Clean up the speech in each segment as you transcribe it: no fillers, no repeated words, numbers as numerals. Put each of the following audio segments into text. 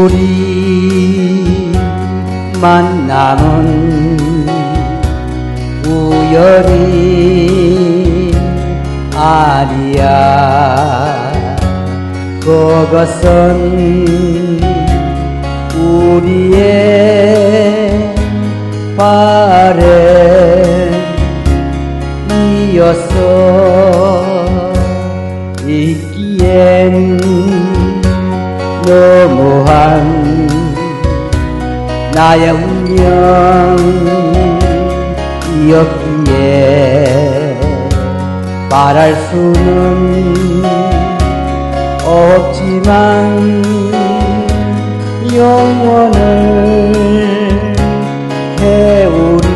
우리 만남은 우연이 아니야. 그것은 우리의 바램이었어. 있기엔 너무한 나의 운명이었기에 말할 수는 없지만 영원을 태우리.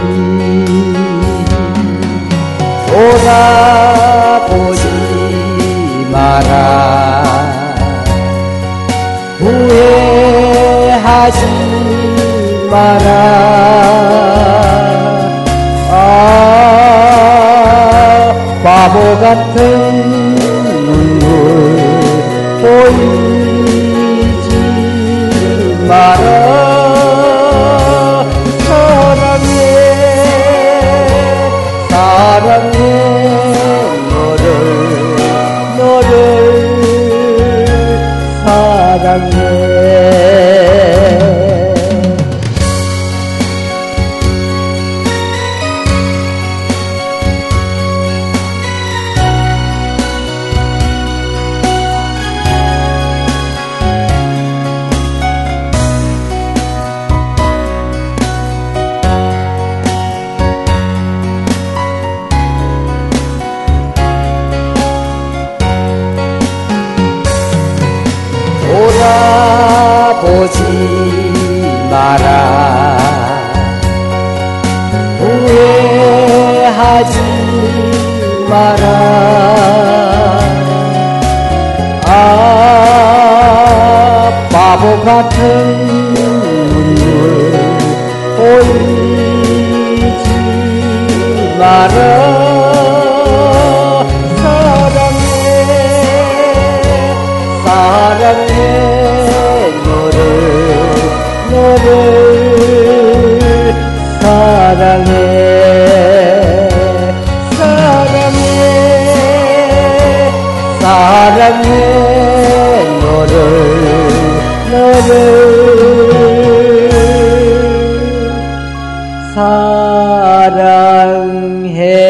돌아보지 마라. 후회하지 마라. 바보 같은 눈물 보이지 마라. 사랑해 너를 사랑해. 돌아보지 마라. 후회하지 마라. 바보 같은 눈물 보이지 마라. 사랑해 너를 사랑해. 사랑해 너를 사랑해.